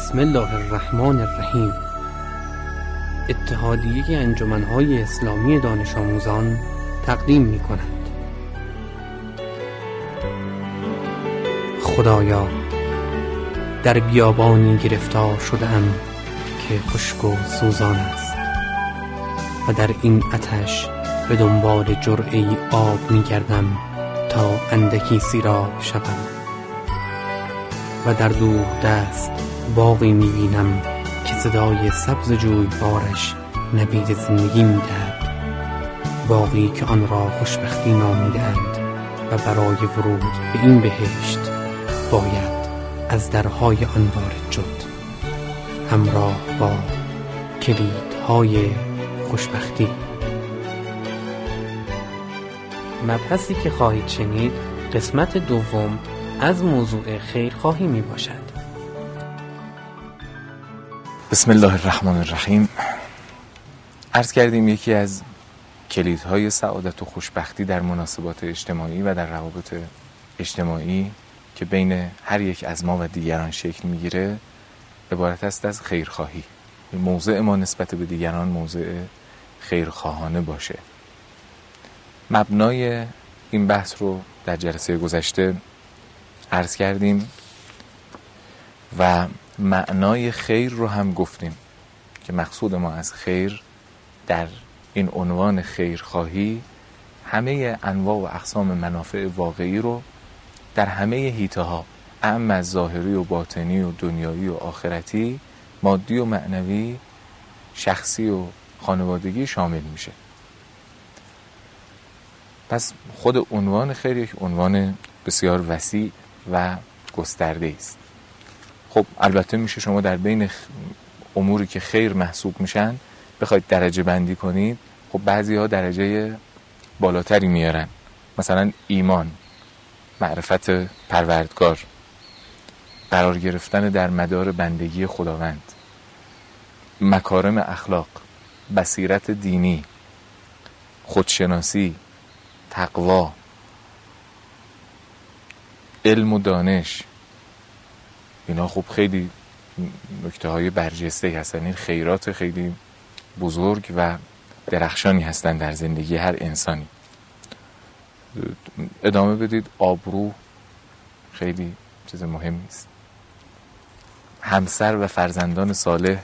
بسم الله الرحمن الرحیم. اتحادیه انجمن‌های اسلامی دانش آموزان تقدیم می‌کند. خدایا، در بیابانی گرفتار شده‌ام که خشک و سوزان است و در این آتش به دنبال جرعه‌ای آب می‌گردم تا اندکی سیراب شوم و در دور دست باغی می‌بینم که صدای سبز جویبارش نوید زندگی می‌دهد، باغی که آن را خوشبختی نامیده‌اند و برای ورود به این بهشت باید از درهای آن وارد شد، همراه با کلیدهای خوشبختی. مبحثی که خواهید شنید قسمت دوم از موضوع خیرخواهی می باشد. بسم الله الرحمن الرحیم. عرض کردیم یکی از کلیدهای سعادت و خوشبختی در مناسبات اجتماعی و در روابط اجتماعی که بین هر یک از ما و دیگران شکل میگیره عبارت است از خیرخواهی. موضع ما نسبت به دیگران موضع خیرخواهانه باشه. مبنای این بحث رو در جلسه گذشته عرض کردیم و معنای خیر رو هم گفتیم که مقصود ما از خیر در این عنوان خیرخواهی همه انواع و اقسام منافع واقعی رو در همه حیطه‌ها، اعم از ظاهری و باطنی و دنیایی و آخرتی، مادی و معنوی، شخصی و خانوادگی شامل میشه. پس خود عنوان خیر یک عنوان بسیار وسیع و گسترده است. خب البته میشه شما در بین اموری که خیر محسوب میشن بخواید درجه بندی کنید. خب بعضی ها درجه بالاتری میارن، مثلا ایمان، معرفت پروردگار، قرار گرفتن در مدار بندگی خداوند، مکارم اخلاق، بصیرت دینی، خودشناسی، تقوا، علم و دانش. اینا خب خیلی نکته های برجسته هستن. این خیرات خیلی بزرگ و درخشانی هستن در زندگی هر انسانی. ادامه بدید. آبرو خیلی چیز مهمی است. همسر و فرزندان صالح،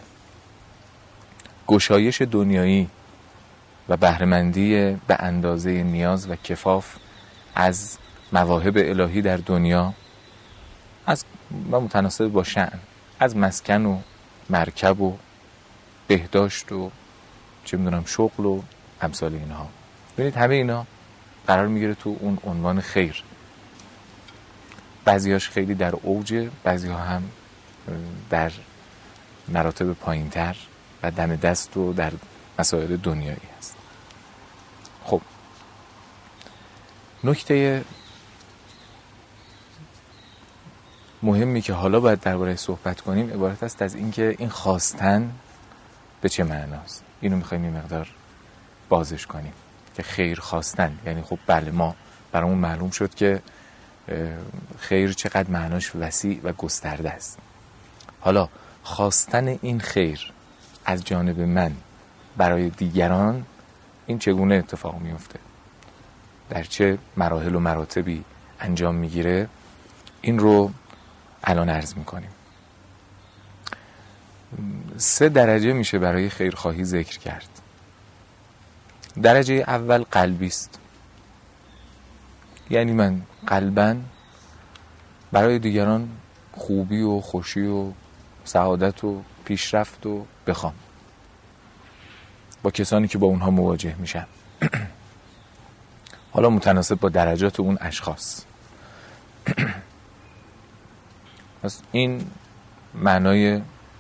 گشایش دنیایی و بهره‌مندی به اندازه نیاز و کفاف از مواهب الهی در دنیا، از و متناسب با شأن، از مسکن و مرکب و بهداشت و چه میدونم شغل و امثال اینها. ببینید همه اینا قرار میگیره تو اون عنوان خیر. بعضیاش خیلی در اوج، بعضیها هم در مراتب پایینتر و دم دست و در مسائل دنیایی هست. خب نکته مهمی که حالا باید درباره صحبت کنیم عبارت است از اینکه این خواستن به چه معناست. اینو میخوایم این مقدار بازش کنیم که خیر خواستن یعنی خب بله، ما برامون معلوم شد که خیر چقدر معناش وسیع و گسترده است. حالا خواستن این خیر از جانب من برای دیگران، این چگونه اتفاق میفته، در چه مراحل و مراتبی انجام میگیره، این رو الان عرض میکنیم. 3 درجه میشه برای خیرخواهی ذکر کرد. درجه اول قلبی است، یعنی من قلباً برای دیگران خوبی و خوشی و سعادت و پیشرفت و بخوام با کسانی که با اونها مواجه میشم، حالا متناسب با درجات اون اشخاص. پس این معنای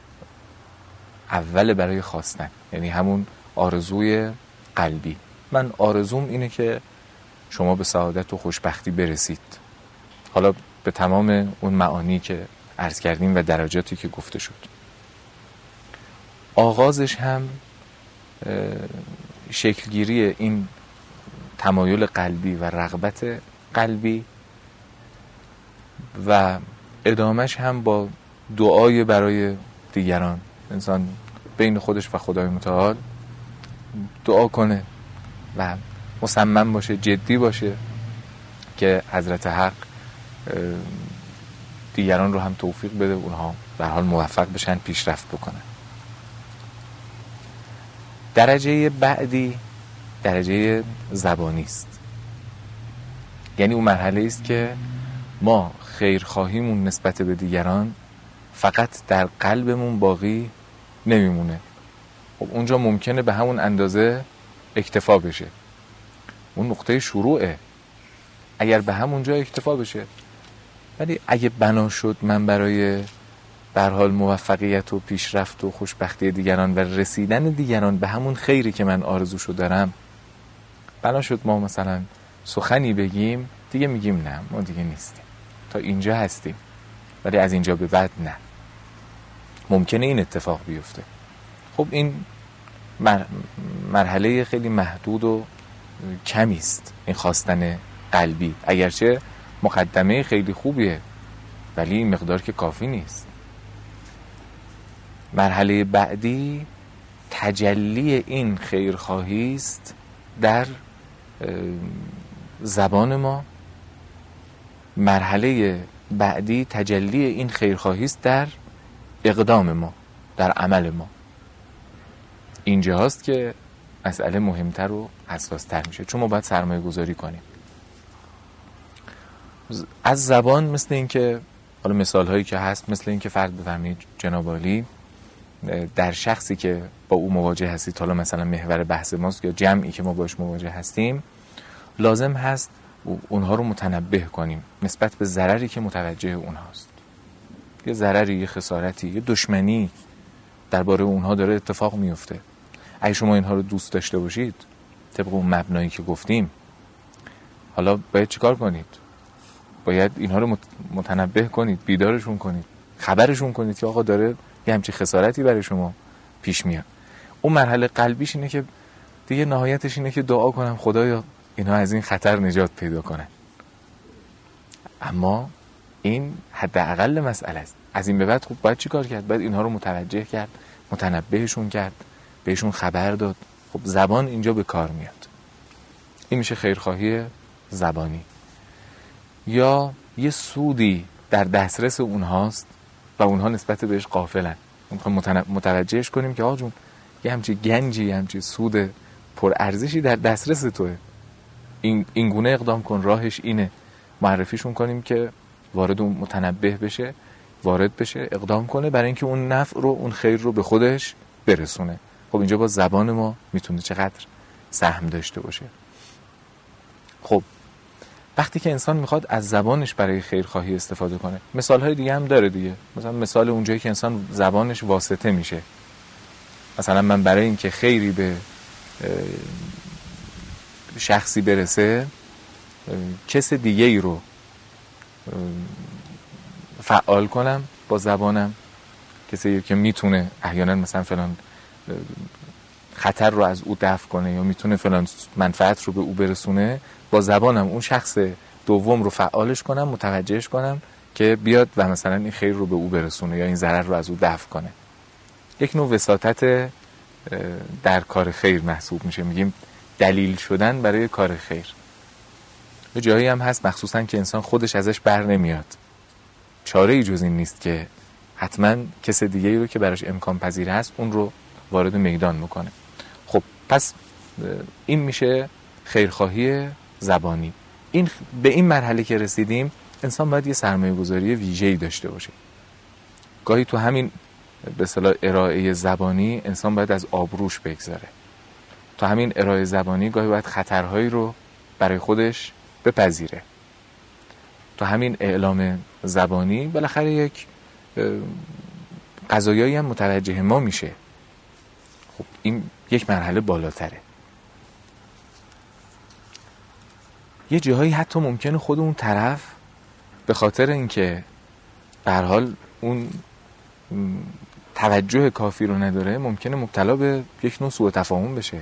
اول برای خواستن، یعنی همون آرزوی قلبی. من آرزوم اینه که شما به سعادت و خوشبختی برسید، حالا به تمام اون معانی که عرض کردیم و درجاتی که گفته شد. آغازش هم شکلگیری این تمایل قلبی و رغبت قلبی و ادامش هم با دعای برای دیگران، انسان بین خودش و خدای متعال دعا کنه و مصمم باشه، جدی باشه که حضرت حق دیگران رو هم توفیق بده، اونها به حال موفق بشن، پیشرفت بکنن. درجه بعدی درجه زبانی است. یعنی اون مرحله است که ما خیرخواهیمون نسبت به دیگران فقط در قلبمون باقی نمیمونه. خب اونجا ممکنه به همون اندازه اکتفا بشه، اون نقطه شروعه، اگر به همونجا اکتفا بشه. ولی اگه بنا شد من برای به هر حال موفقیت و پیشرفت و خوشبختی دیگران و رسیدن دیگران به همون خیری که من آرزوشو دارم، بنا شد ما مثلا سخنی بگیم، دیگه میگیم نه، ما دیگه نیستیم، تا اینجا هستیم، ولی از اینجا به بعد نه. ممکنه این اتفاق بیفته. خب این مرحله خیلی محدود و کمی است، این خواستن قلبی، اگرچه مقدمه خیلی خوبیه، ولی این مقدار که کافی نیست. مرحله بعدی تجلی این خیرخواهی است در زبان ما. مرحله بعدی تجلی این خیرخواهی است در اقدام ما، در عمل ما. اینجا هست که مسئله مهمتر و حساستر میشه، چون ما باید سرمایه گذاری کنیم. از زبان مثل این که حالا مثال هایی که هست، مثل این که فرض بفرمایید جناب عالی در شخصی که با او مواجه هستید، حالا مثلا محور بحث ماست یا جمعی که ما باش مواجه هستیم، لازم هست اونها رو متنبه کنیم نسبت به ضرری که متوجه اونهاست. یه ضرری، یه خسارتی، یه دشمنی درباره اونها داره اتفاق میفته. اگه شما اینها رو دوست داشته باشید طبق اون مبنایی که گفتیم، حالا باید چیکار کنید؟ باید اینها رو متنبه کنید، بیدارشون کنید، خبرشون کنید که آقا داره یه همچین خسارتی برای شما پیش میاد. اون مرحله قلبیش اینه که دیگه نهایتش اینه که دعا کنم خدایا اینها از این خطر نجات پیدا کنن. اما این حداقل مسئله است. از این به بعد خب باید چی کار کرد؟ باید اینها رو متوجه کرد، متنبهشون کرد، بهشون خبر داد. خب زبان اینجا به کار میاد. این میشه خیرخواهی زبانی. یا یه سودی در دسترس اونهاست و اونها نسبت بهش غافلن. متوجهش کنیم که آقا جون یه همچین گنجی، همچین سود پرارزشی در دسترس توه، این گونه اقدام کن، راهش اینه. معرفیشون کنیم که وارد اون متنبه بشه، وارد بشه، اقدام کنه برای اینکه اون نفع رو، اون خیر رو به خودش برسونه. خب اینجا با زبان ما میتونه چقدر سهم داشته باشه. خب وقتی که انسان میخواد از زبانش برای خیرخواهی استفاده کنه، مثالهای دیگه هم داره دیگه. مثلا مثال اونجایی که انسان زبانش واسطه میشه، مثلا من برای اینکه خیری به شخصی برسه کس دیگه ای رو فعال کنم با زبانم، کسی که میتونه احیانا مثلا فلان خطر رو از او دفع کنه یا میتونه فلان منفعت رو به او برسونه، با زبانم اون شخص دوم رو فعالش کنم، متوجهش کنم که بیاد و مثلا این خیر رو به او برسونه یا این ضرر رو از او دفع کنه. یک نوع وساطت در کار خیر محسوب میشه. میگیم دلیل شدن برای کار خیر. یه جایی هم هست مخصوصا که انسان خودش ازش بر نمیاد، چاره ای جز این نیست که حتما کس دیگه ای رو که براش امکان پذیر هست اون رو وارد میدان بکنه. خب پس این میشه خیرخواهی زبانی. این به این مرحله که رسیدیم، انسان باید یه سرمایه گذاری ویژه‌ای داشته باشه. گاهی تو همین به اصطلاح ارائه زبانی انسان باید از آبروش بگذره. تو همین ارائه زبانی گاهی باید خطرهایی رو برای خودش بپذیره. تو همین اعلام زبانی بالاخره یک قضایایی هم متوجه ما میشه. خب این یک مرحله بالاتره. یه جاهایی حتی ممکنه خود اون طرف به خاطر اینکه به هر حال اون توجه کافی رو نداره، ممکنه مبتلا به یک نوع سوء تفاهم بشه،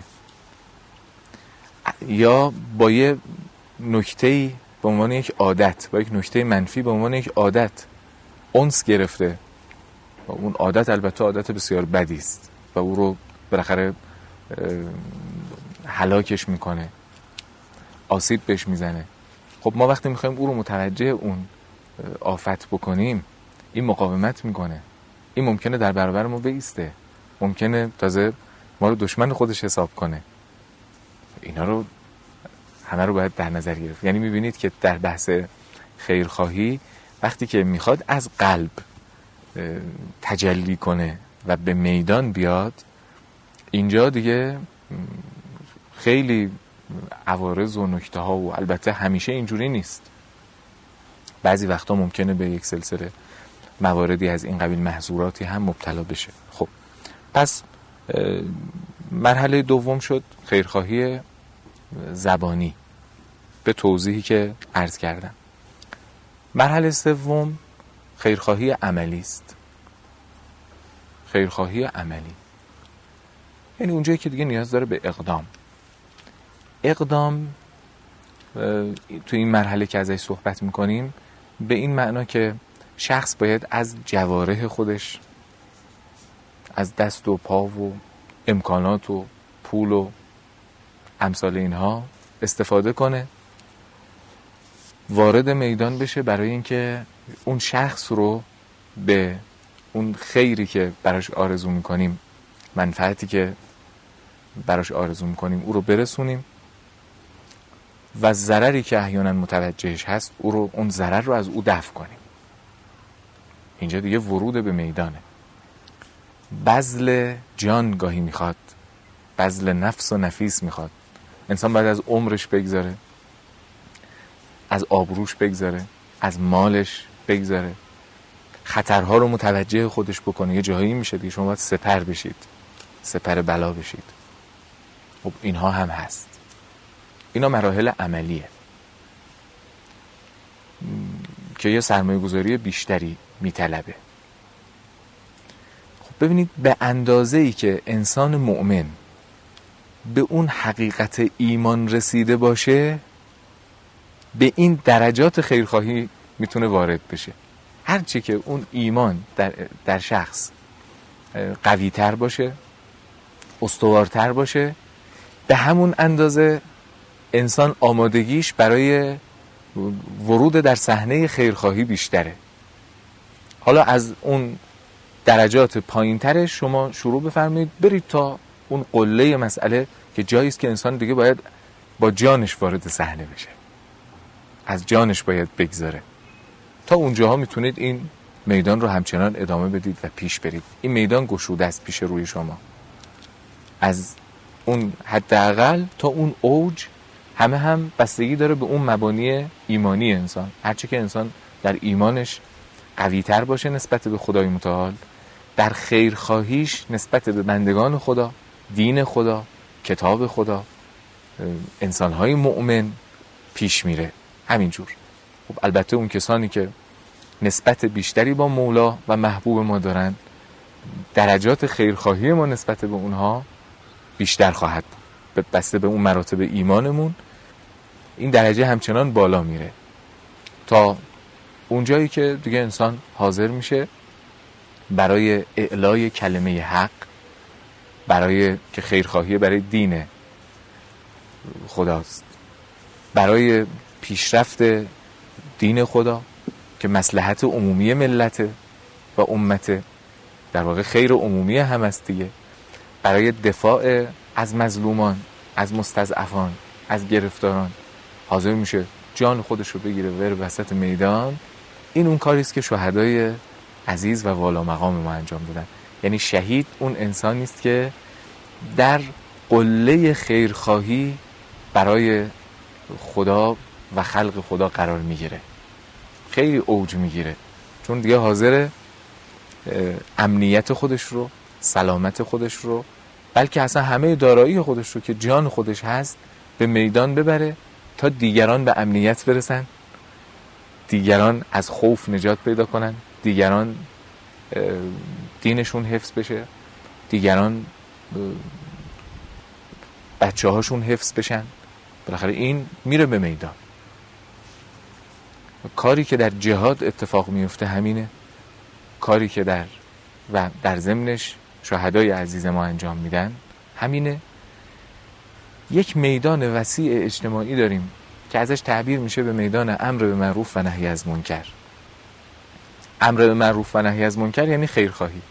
یا با یه نکته‌ای به عنوان یک عادت، با یک نکته منفی به عنوان یک عادت انس گرفته اون عادت البته عادت بسیار بدی است و او رو بالاخره هلاکش میکنه، آسیب بهش میزنه. خب ما وقتی میخوایم او رو متوجه اون آفت بکنیم، این مقاومت میکنه، این ممکنه در برابر ما بایسته، ممکنه تازه ما رو دشمن خودش حساب کنه. اینا رو همه رو باید در نظر گرفت. یعنی میبینید که در بحث خیرخواهی وقتی که میخواد از قلب تجلی کنه و به میدان بیاد، اینجا دیگه خیلی عوارض و نکته ها و البته همیشه اینجوری نیست، بعضی وقتا ممکنه به یک سلسله مواردی از این قبیل محظوراتی هم مبتلا بشه. خب پس مرحله دوم شد خیرخواهی زبانی به توضیحی که عرض کردم. مرحله سوم خیرخواهی عملی است. خیرخواهی عملی یعنی اونجایی که دیگه نیاز داره به اقدام تو این مرحله که ازش صحبت میکنیم به این معنا که شخص باید از جوارح خودش، از دست و پا و امکانات و پول و امثال اینها استفاده کنه، وارد میدان بشه برای اینکه اون شخص رو به اون خیری که براش آرزو میکنیم، منفعتی که براش آرزو میکنیم او رو برسونیم و ضرری که احیانا متوجهش هست او رو، اون ضرر رو از او دفع کنیم. اینجا دیگه ورود به میدانه. بذل جان گاهی میخواد، بذل نفس و نفیس میخواد. انسان باید از عمرش بگذاره، از آبروش بگذاره، از مالش بگذاره، خطرها رو متوجه خودش بکنه. یه جایی میشه دیگه شما باید سپر بشید، سپر بلا بشید. خب اینها هم هست. اینا مراحل عملیه که یه سرمایه گذاری بیشتری میطلبه. خب ببینید به اندازه‌ای که انسان مؤمن به اون حقیقت ایمان رسیده باشه، به این درجات خیرخواهی میتونه وارد بشه. هرچی که اون ایمان در شخص قوی‌تر باشه، استوارتر باشه، به همون اندازه انسان آمادگیش برای ورود در صحنه خیرخواهی بیشتره. حالا از اون درجات پایین‌ترش شما شروع بفرمایید برید تا اون قله مسئله که جایی است که انسان دیگه باید با جانش وارد صحنه بشه، از جانش باید بگذاره. تا اونجاها میتونید این میدان رو همچنان ادامه بدید و پیش برید. این میدان گشوده است پیش روی شما، از اون حداقل تا اون اوج. همه هم بستگی داره به اون مبانی ایمانی انسان. هرچی که انسان در ایمانش قوی‌تر باشه نسبت به خدای متعال، در خیرخواهیش نسبت به بندگان خدا، دین خدا، کتاب خدا، انسان‌های مؤمن پیش میره. همینجور. خب البته اون کسانی که نسبت بیشتری با مولا و محبوب ما دارن، درجات خیرخواهی ما نسبت به اونها بیشتر خواهد بود. بسته به اون مراتب ایمانمون این درجه همچنان بالا میره تا اونجایی که دیگه انسان حاضر میشه برای اعلای کلمه حق، برای که خیرخواهی برای دین خداست، برای پیشرفت دین خدا که مصلحت عمومی ملت و امت، در واقع خیر عمومی هم است دیگه، برای دفاع از مظلومان، از مستضعفان، از گرفتاران حاضر میشه جان خودش رو بگیره ور وسط میدان. این اون کاری است که شهدای عزیز و والا مقام ما انجام دادن. یعنی شهید اون انسانی است که در قله خیرخواهی برای خدا و خلق خدا قرار میگیره، خیلی اوج میگیره، چون دیگه حاضر امنیت خودش رو، سلامت خودش رو، بلکه اصلا همه دارایی خودش رو که جان خودش هست به میدان ببره تا دیگران به امنیت برسن، دیگران از خوف نجات پیدا کنن، دیگران دینشون حفظ بشه، دیگران بچه هاشون حفظ بشن. بالاخره این میره به میدان. کاری که در جهاد اتفاق میفته همینه، کاری که در و در ضمنش شهدای عزیز ما انجام میدن همینه. یک میدان وسیع اجتماعی داریم که ازش تعبیر میشه به میدان امر به معروف و نهی از منکر. امر به معروف و نهی از منکر یعنی خیرخواهی.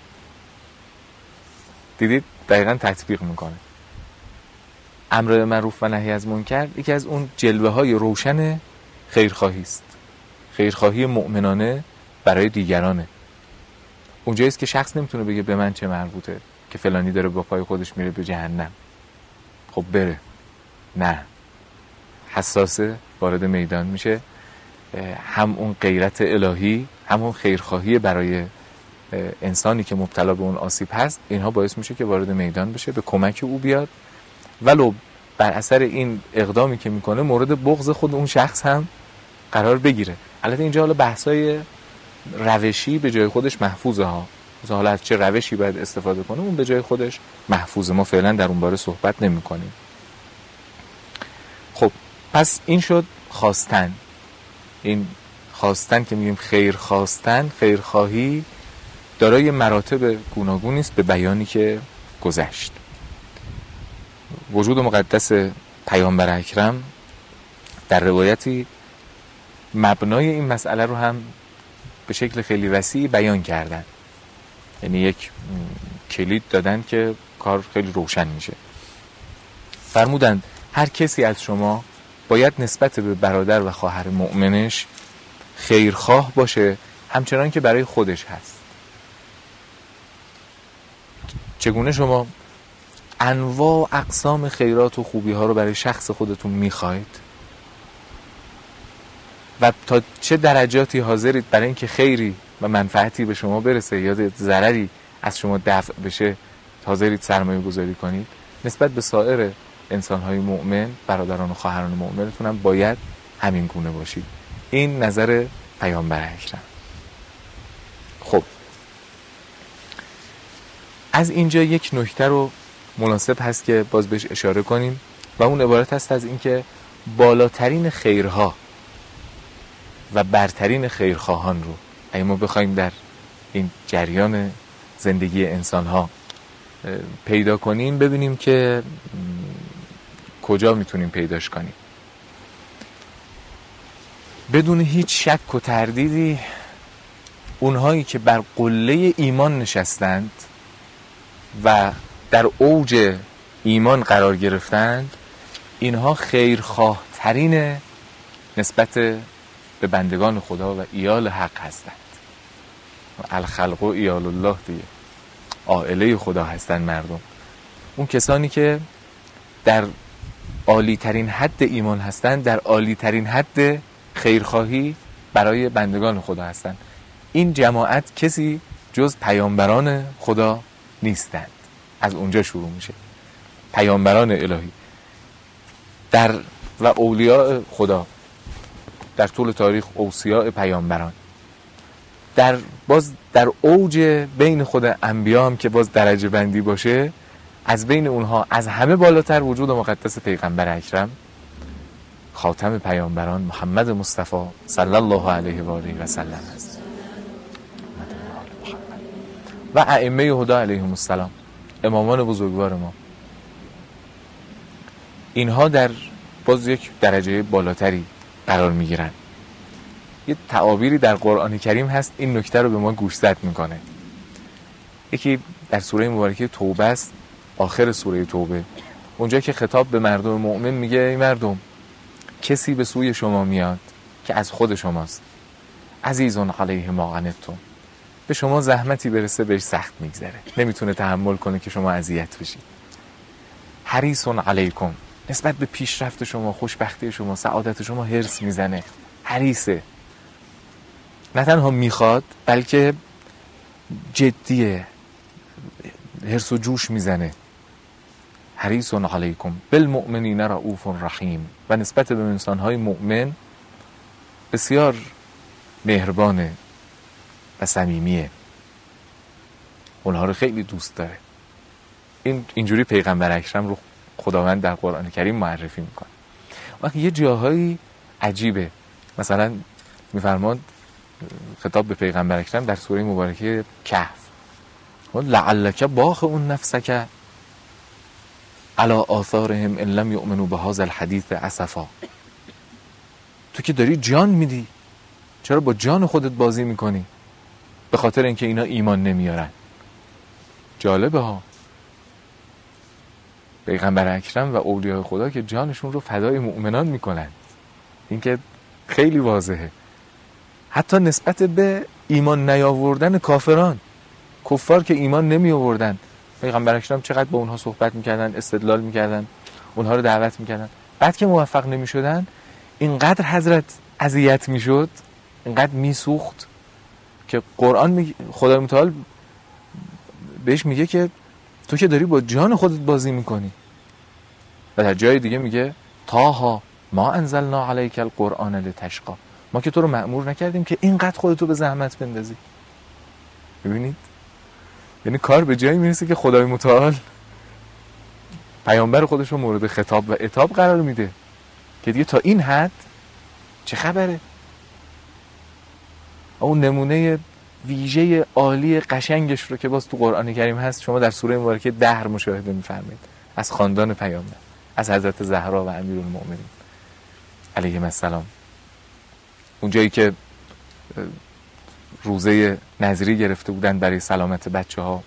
دیدید دقیقاً تطبیق میکنه. امر به معروف و نهی از منکر یکی از اون جلوه های روشن خیرخواهی است. خیرخواهی مؤمنانه برای دیگرانه. اونجاییست که شخص نمیتونه بگه به من چه مربوطه که فلانی داره با پای خودش میره به جهنم، خب بره. نه، حساسه، وارد میدان میشه. هم اون غیرت الهی، هم اون خیرخواهی برای انسانی که مبتلا به اون آسیب هست، اینها باعث میشه که وارد میدان بشه، به کمک او بیاد، ولو بر اثر این اقدامی که میکنه مورد بغض خود اون شخص هم قرار بگیره. البته اینجا حالا بحثای روشی به جای خودش محفوظه ها، حالا از چه روشی باید استفاده کنه اون به جای خودش محفوظه، ما فعلا در اون باره صحبت نمی کنیم. خب پس این شد خواستن. این خواستن که میگیم خیر خواستن، خیرخواهی، دارای مراتب گوناگونی است به بیانی که گذشت. وجود مقدس پیامبر اکرم در روایتی مبنای این مسئله رو هم به شکل خیلی وسیع بیان کردن، یعنی یک کلید دادن که کار خیلی روشن میشه. فرمودند هر کسی از شما باید نسبت به برادر و خواهر مؤمنش خیرخواه باشه همچنان که برای خودش هست. چگونه شما انواع اقسام خیرات و خوبی ها رو برای شخص خودتون میخواید و تا چه درجاتی حاضرید برای اینکه خیری و منفعتی به شما برسه یا ضرری از شما دفع بشه حاضرید سرمایه گذاری کنید، نسبت به سایر انسان‌های مؤمن، برادران و خواهران مؤمنتون هم باید همین گونه باشید. این نظر پیامبر اکرم. خب از اینجا یک نکته رو مناسب هست که باز بهش اشاره کنیم و اون عبارت هست از اینکه بالاترین خیرها و برترین خیرخواهان رو اگه ما بخوایم در این جریان زندگی انسان‌ها پیدا کنیم، ببینیم که کجا میتونیم پیداش کنیم. بدون هیچ شک و تردیدی اونهایی که بر قله ایمان نشستند و در اوج ایمان قرار گرفتند، اینها خیرخواه ترین نسبت به بندگان خدا و ایال حق هستند. الخلق و ایال الله دیگه، عائله خدا هستند مردم. اون کسانی که در عالی ترین حد ایمان هستند، در عالی ترین حد خیرخواهی برای بندگان خدا هستند. این جماعت کسی جز پیامبران خدا نیستند. از اونجا شروع میشه. پیامبران الهی و اولیاء خدا در طول تاریخ، اوصیاء پیامبران، باز در اوج بین خود انبیا هم که باز درجه بندی باشه، از بین اونها از همه بالاتر وجود مقدس پیغمبر اکرم، خاتم پیامبران محمد مصطفی صلی الله علیه و آله و سلم است و ائمه هدی علیهم السلام، امامان بزرگوار ما. اینها در باز یک درجه بالاتری قرار میگیرن. یه تعابیری در قرآن کریم هست این نکته رو به ما گوشزد میکنه. یکی در سوره مبارکه توبه است، آخر سوره توبه، اونجا که خطاب به مردم مؤمن میگه ای مردم، کسی به سوی شما میاد که از خود شماست، عزیزون علیه ما عنتم، به شما زحمتی برسه بهش سخت میگذره، نمیتونه تحمل کنه که شما اذیت بشید. حریصون علیکم، نسبت به پیشرفت شما، خوشبختی شما، سعادت شما حرص میزنه، حریصه، نه تنها میخواد بلکه جدیه، حرص و جوش میزنه. حریصون علیکم بالمؤمنین رؤوف رحیم، و نسبت به انسانهای مؤمن بسیار مهربانه و صمیمیه، اونها رو خیلی دوست داره. اینجوری پیغمبر اکرم رو خداوند در قرآن کریم معرفی میکنه. وقتی یه جاهایی عجیبه، مثلا میفرماد خطاب به پیغمبر اکرم در سوره مبارکه کهف، لعلک باخع نفسک علی آثارهم ان لم یؤمنوا بهذا الحدیث اسفا. تو که داری جان میدی، چرا با جان خودت بازی میکنی؟ به خاطر اینکه اینا ایمان نمیارن. جالبه ها، پیغمبر اکرم و اولیاء خدا که جانشون رو فدای مؤمنان میکنن. این که خیلی واضحه. حتی نسبت به ایمان نیاوردن کافران، کفار که ایمان نمی آوردن، پیغمبر اکرم چقدر با اونها صحبت میکردن، استدلال میکردن، اونها رو دعوت میکردن. بعد که موفق نمیشدن، اینقدر حضرت اذیت میشد، اینقدر میسوخت که قرآن خدای متعال بهش میگه که تو که داری با جان خودت بازی میکنی. و در جای دیگه میگه طه ما انزلنا علیک القرآن لتشقی. ما که تو رو مأمور نکردیم که اینقدر خودتو به زحمت بندازی. ببینید، یعنی کار به جایی میرسه که خدای متعال پیامبر خودش رو مورد خطاب و عتاب قرار میده که دیگه تا این حد چه خبره. اون نمونه ویژه عالی قشنگش رو که باز تو قرآن کریم هست، شما در سوره مبارکه دهر مشاهده می‌فرمایید، از خاندان پیامبر، از حضرت زهرا و امیرالمؤمنین علیهم السلام. اون جایی که روزه نذری گرفته بودن برای سلامت بچه‌ها،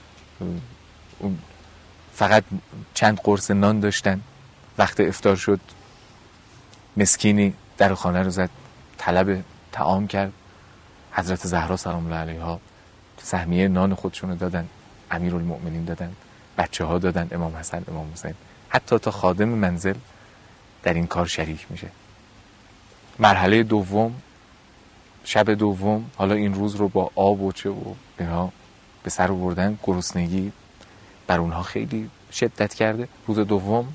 فقط چند قرص نان داشتن. وقت افطار شد، مسکینی در خانه رو زد، طلب طعام کرد. حضرت زهرا سلام الله علیها سهمیه نان خودشون رو دادن، امیرالمؤمنین دادن، بچه‌ها دادن، امام حسن، امام حسین، حتی تا خادم منزل در این کار شریک میشه. مرحله دوم، شب دوم، حالا این روز رو با آب و چه و اینا به سر آوردن. گرسنگی بر اونها خیلی شدت کرده. روز دوم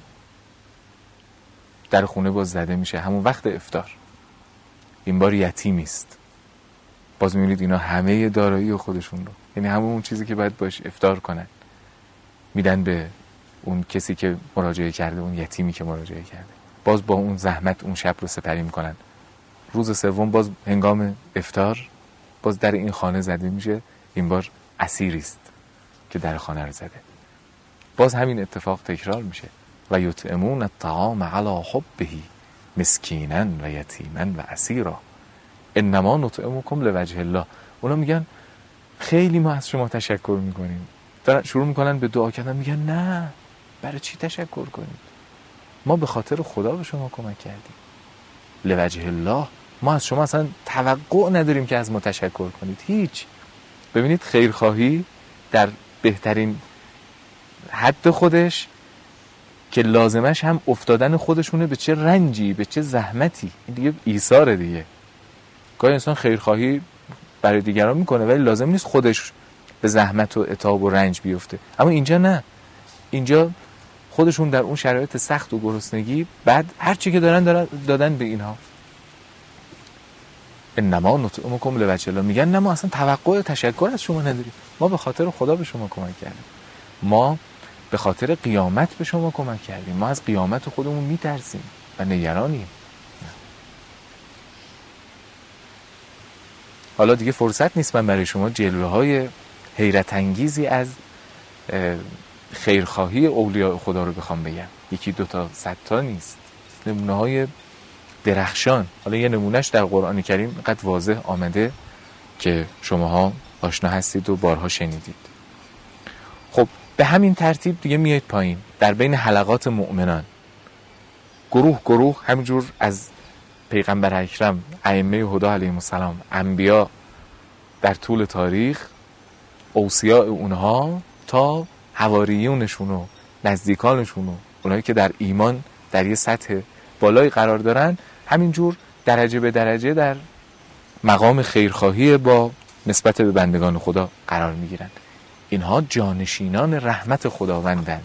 در خونه باز زده میشه، همون وقت افطار. این بار یتیمی است. باز میبینید اینا همه دارایی خودشون رو، یعنی همون چیزی که باید باش افطار کنن، میدن به اون کسی که مراجعه کرده، اون یتیمی که مراجعه کرده. باز با اون زحمت اون شب رو سپری میکنن. روز سوم باز هنگام افطار باز در این خانه زده میشه. این بار اسیری است که در خانه رو زده. باز همین اتفاق تکرار میشه. و یطعمون الطعام علی حبه مسکینا و یتیما و اسیرا انما نطعمکم لوجه الله. اونا میگن خیلی ما از شما تشکر میکنیم. دارن شروع میکنن به دعا کردن، میگن نه، برای چی تشکر کنیم؟ ما به خاطر خدا به شما کمک کردیم. لوجه الله، ما از شما اصلا توقع نداریم که از ما تشکر کنید. هیچ. ببینید خیرخواهی در بهترین حد خودش که لازمش هم افتادن خودشونه به چه رنجی، به چه زحمتی. این دیگه ایثاره دیگه. گاهی انسان خیرخواهی برای دیگران میکنه ولی لازم نیست خودش به زحمت و عتاب و رنج بیفته. اما اینجا نه. اینجا خودشون در اون شرایط سخت و گرسنگی، بعد هر چی که دادن به اینها. انما نطعمکم لوجه الله، میگن نه ما اصلا توقع تشکر از شما نداریم. ما به خاطر خدا به شما کمک کردیم. ما به خاطر قیامت به شما کمک کردیم. ما از قیامت خودمون میترسیم و نگرانیم. حالا دیگه فرصت نیست من برای شما جلوه‌های حیرت انگیزی از خیرخواهی اولیاء خدا رو بخوام بگم. یکی دو تا، 100 تا نیست. نمونه‌های درخشان. حالا یه نمونهش در قرآن کریم قد واضح آمده که شماها آشنا هستید و بارها شنیدید. خب به همین ترتیب دیگه میایید پایین در بین حلقات مؤمنان، گروه همینجور از پیغمبر اکرم، ائمه هدی علیهم السلام، انبیا در طول تاریخ، اوصیاء اونها تا حواریونشون و نزدیکانشون و اونایی که در ایمان در یه سطح بالایی قرار دارن، همینجور درجه به درجه در مقام خیرخواهی با نسبت به بندگان خدا قرار میگیرن. اینها جانشینان رحمت خداوندن،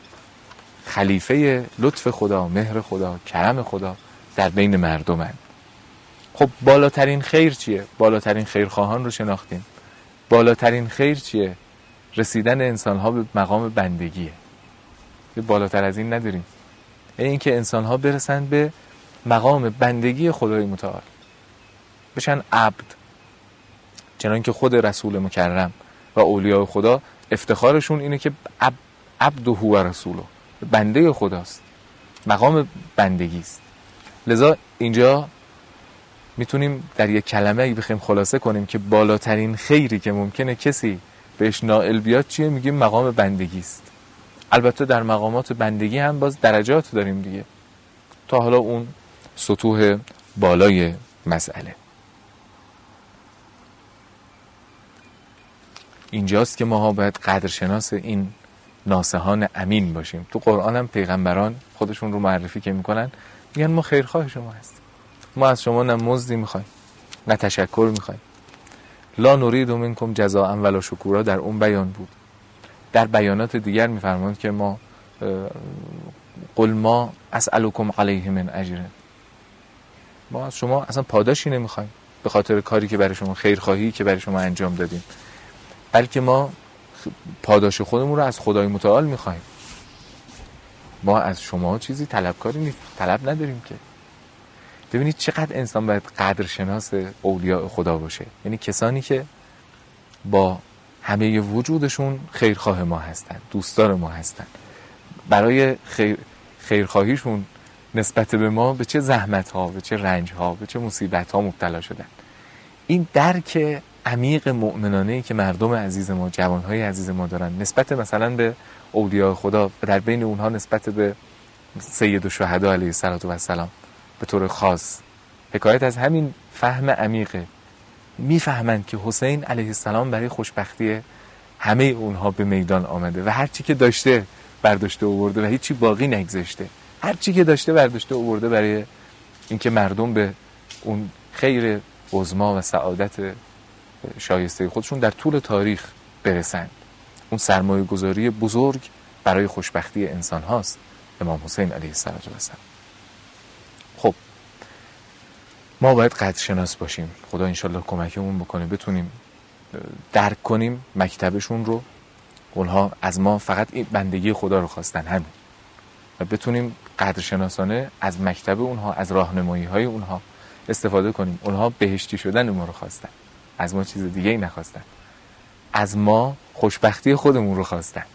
خلیفه لطف خدا، مهر خدا، کرم خدا در بین مردمن. خب بالاترین خیر چیه؟ بالاترین خیرخواهان رو شناختیم. بالاترین خیر چیه؟ رسیدن انسانها به مقام بندگیه. بالاتر از این نداریم. این که انسانها برسن به مقام بندگی خدای متعال، بشن عبد، چنان که خود رسول مکرم و اولیاء خدا افتخارشون اینه که عبده و رسوله، بنده خداست، مقام بندگی است. لذا اینجا میتونیم در یک کلمه ای بخوایم خلاصه کنیم که بالاترین خیری که ممکنه کسی بهش نائل بیاد چیه؟ میگیم مقام بندگی است. البته در مقامات بندگی هم باز درجات داریم دیگه، تا حالا اون سطوح بالای مسئله. اینجاست که ما باید قدرشناس این ناصحان امین باشیم. تو قرآن هم پیغمبران خودشون رو معرفی که میکنن، میگن ما خیرخواه شما هستیم، ما از شما نه مزدی میخوایم نه تشکر میخوایم. لا نرید منکم جزاء ولا شکورا در اون بیان بود. در بیانات دیگر میفرماند که ما قل ما اسألکم علیه من اجر، ما از شما اصلا پاداشی نمیخوایم به خاطر کاری که برای شما، خیرخواهی که برای شما انجام دادیم، بلکه ما پاداش خودمون رو از خدای متعال میخوایم. ما از شما چیزی طلبکاری نیست، طلب نداریم که. ببینید چقدر انسان باید قدرشناس اولیاء خدا باشه، یعنی کسانی که با همه وجودشون خیرخواه ما هستن، دوستدار ما هستن، برای خیرخواهیشون نسبت به ما به چه زحمت ها، به چه رنج ها، به چه مصیبت ها مبتلا شدن. این درک عمیق مؤمنانه‌ای که مردم عزیز ما، جوانهای عزیز ما دارن نسبت مثلا به اولیاء خدا و در بین اونها نسبت به سید الشهدا علیه السلام به طور خاص، حکایت از همین فهم عمیقه. میفهمند که حسین علیه السلام برای خوشبختی همه اونها به میدان آمده و هر چی که داشته برداشته آورده و هیچی باقی نگذاشته، هر چی که داشته برداشته آورده برای اینکه مردم به اون خیر عظما و سعادت شایسته خودشون در طول تاریخ برسند. اون سرمایه گذاری بزرگ برای خوشبختی انسان هاست، امام حسین علیه السلام. خب ما باید قدرشناس باشیم. خدا انشالله کمکمون بکنه بتونیم درک کنیم مکتبشون رو. اونها از ما فقط این بندگی خدا رو خواستن، همین، و بتونیم قدرشناسانه از مکتب اونها، از راهنمایی های اونها استفاده کنیم. اونها بهشتی شدن ما رو خواستن، از ما چیز دیگه ای نخواستن، از ما خوشبختی خودمون رو خواستن،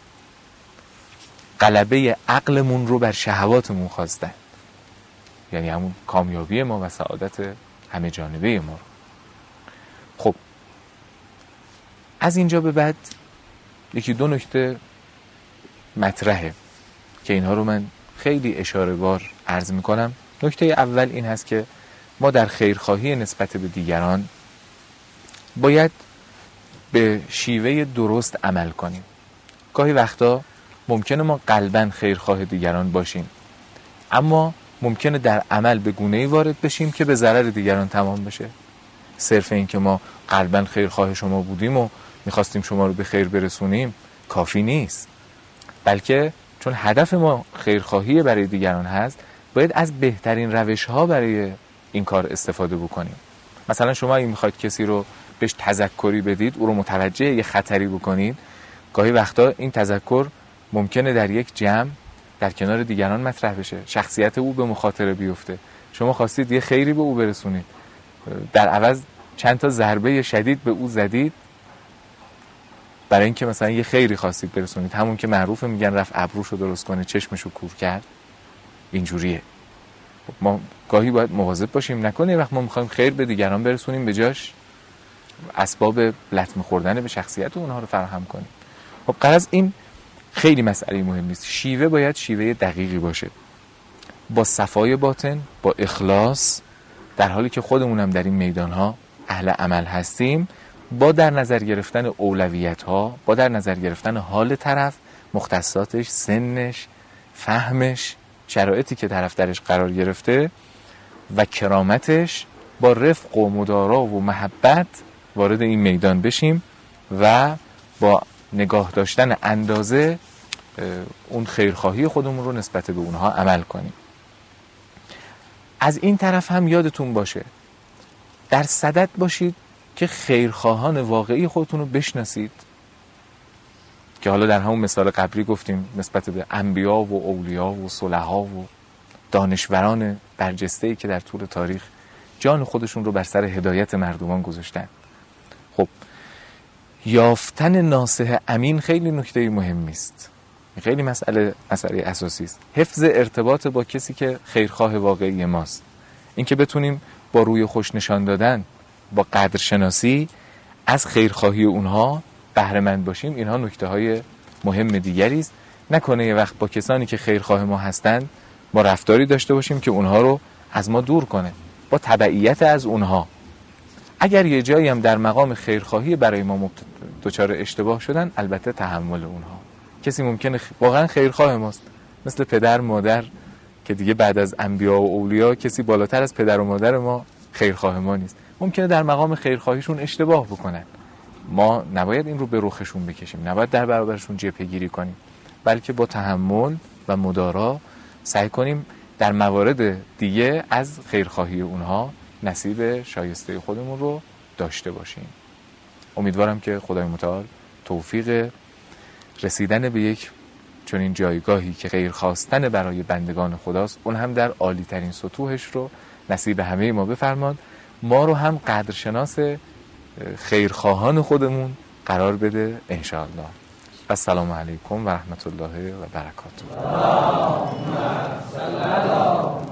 غلبه عقلمون رو بر شهواتمون خواستن، یعنی همون کامیابی ما و سعادت همه جانبه ما رو. خب از اینجا به بعد یکی دو نکته مطرحه که اینها رو من خیلی اشاره بار عرض میکنم. نکته اول این هست که ما در خیرخواهی نسبت به دیگران باید به شیوه درست عمل کنیم. گاهی وقتا ممکنه ما قلباً خیرخواه دیگران باشیم، اما ممکنه در عمل به گونه‌ای وارد بشیم که به ضرر دیگران تمام بشه. صرف این که ما قلباً خیرخواه شما بودیم و میخواستیم شما رو به خیر برسونیم کافی نیست، بلکه چون هدف ما خیرخواهی برای دیگران هست، باید از بهترین روش‌ها برای این کار استفاده بکنیم. مثلا شما اگه میخواید کسی رو بهش تذکری بدید، او رو متوجه یه خطری بکنید، گاهی وقتا این تذکر ممکنه در یک جمع در کنار دیگران مطرح بشه، شخصیت او به مخاطره بیفته. شما خواستید یه خیری به او برسونید، در عوض چند تا ضربه شدید به او زدید برای اینکه مثلا یه خیری خواستید برسونید. همون که معروفه میگن رفت ابروشو درست کنه چشمشو کور کرد، اینجوریه. ما گاهی باید مواظب باشیم نکنه وقت ما میخوایم خیر به دیگران برسونیم به جاش اسباب لطمه خوردن به شخصیت اونها رو فراهم کنیم. خب غرض این خیلی مسئله مهمی است. شیوه باید شیوه دقیقی باشه، با صفای باطن، با اخلاص، در حالی که خودمونم در این میدانها اهل عمل هستیم، با در نظر گرفتن اولویت‌ها، با در نظر گرفتن حال طرف، مختصاتش، سنش، فهمش، شرایطی که طرف درش قرار گرفته و کرامتش، با رفق و مدارا و محبت وارد این میدان بشیم و با نگاه داشتن اندازه اون خیرخواهی خودمون رو نسبت به اونها عمل کنیم. از این طرف هم یادتون باشه در صدد باشید که خیرخواهان واقعی خودتون رو بشناسید، که حالا در همون مثال قبلی گفتیم نسبت به انبیا و اولیا و صلحا و دانشوران برجسته‌ای که در طول تاریخ جان خودشون رو بر سر هدایت مردمان گذاشتن. خب یافتن ناصح امین خیلی نکته مهمی است. خیلی مسئله اساسی است. حفظ ارتباط با کسی که خیرخواه واقعی ماست. اینکه بتونیم با روی خوش نشان دادن، با قدرشناسی از خیرخواهی اونها بهره مند باشیم، اینها نکته های مهم دیگری است. نکنه یه وقت با کسانی که خیرخواه ما هستند ما رفتاری داشته باشیم که اونها رو از ما دور کنه، با تبعیت از اونها. اگر یه جایی هم در مقام خیرخواهی برای ما دچار اشتباه شدن، البته تحمل اونها. کسی ممکنه واقعا خیرخواه ماست، مثل پدر مادر که دیگه بعد از انبیا و اولیا کسی بالاتر از پدر و مادر ما خیرخواه ما نیست. ممکنه در مقام خیرخواهیشون اشتباه بکنن، ما نباید این رو به رخشون بکشیم، نباید در برابرشون جبهه‌گیری کنیم، بلکه با تحمل و مدارا سعی کنیم در موارد دیگه از خیرخواهی اونها نصیب شایسته خودمون رو داشته باشیم. امیدوارم که خدای متعال توفیق رسیدن به یک چنین جایگاهی که خیر خواستن برای بندگان خداست، اون هم در عالی ترین سطوحش رو نصیب همه ما بفرماد. ما رو هم قدرشناس خیرخواهان خودمون قرار بده انشاءالله. السلام علیکم و رحمت الله و برکاته.